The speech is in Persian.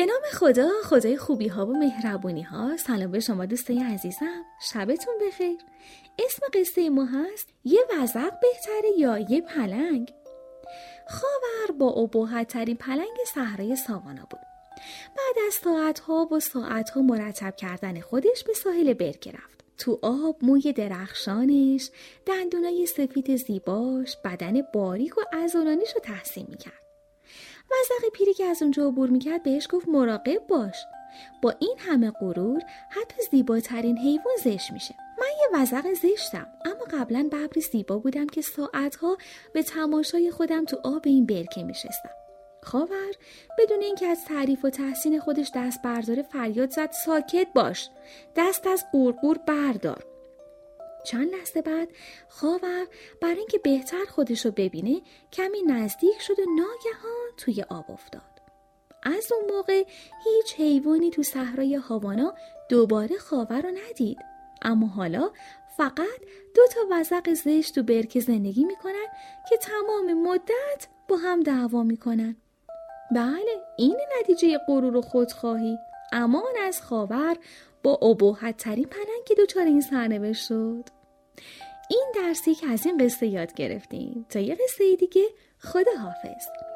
به نام خدا، خدای خوبی ها و مهربونی ها. سلام به شما دوستای عزیزم، شبتون بخیر. اسم قصه ما هست یه وزغ بهتره یا یه پلنگ؟ خاور با ابهت ترین پلنگ صحرای ساوانا بود. بعد از ساعتها مرتب کردن خودش به ساحل برکه رفت. تو آب موی درخشانش، دندونای سفید زیباش، بدن باریک و عضلانیش رو تحسین میکرد. وزغ پیری که از اونجا عبور میکرد بهش گفت مراقب باش. با این همه غرور حتی زیباترین حیوان زشت میشه. من یه وزغ زشتم، اما قبلا ببری زیبا بودم که ساعتها به تماشای خودم تو آب این برکه میشستم. خاور بدون اینکه از تعریف و تحسین خودش دست برداره فریاد زد ساکت باش، دست از قورقور بردار. چند لحظه بعد خاور برای اینکه بهتر خودش رو ببینه کمی نزدیک شد و ناگهان توی آب افتاد. از اون موقع هیچ حیوانی تو صحرای هاوانا دوباره خاور رو ندید. اما حالا فقط 2 وزغ زشت تو برکه زندگی میکنن که تمام مدت با هم دعوا میکنن. بله، این نتیجه غرور و خودخواهی. امان از خاور با ابهت ترین پلنگ که دچار این سرنوشت شد. این درسی که از این قصه یاد گرفتیم. تا یه قصه دیگه، خدا حافظ.